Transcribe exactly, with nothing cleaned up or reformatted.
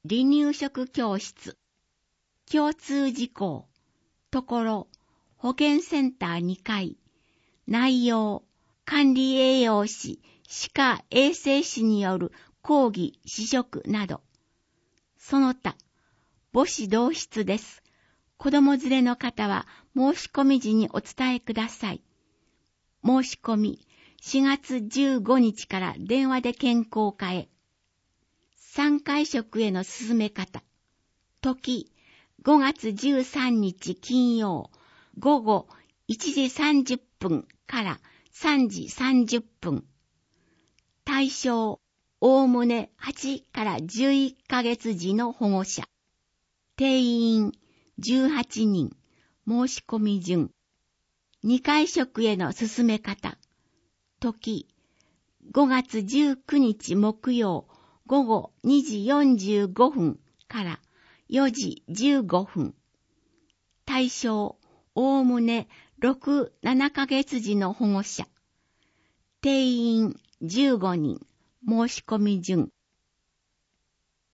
離乳食教室。共通事項。ところ、保健センターにかい。内容、管理栄養士、歯科衛生士による講義、試食など。その他、母子同室です。子供連れの方は申し込み時にお伝えください。申し込み、しがつじゅうごにちから電話で健康課へ。参会食への進め方。時、ごがつじゅうさんにち金曜、午後いちじさんじゅっぷんからさんじさんじゅっぷん。対象、おおむねはちからじゅういっかげつ児の保護者。定員じゅうはちにん。申し込み順。にかい食への進め方。時、ごがつじゅうくにち木曜、午後にじよんじゅうごふんからよじじゅうごふん。対象、おおむねろく、ななかげつ児の保護者。定員じゅうごにん。申し込み順。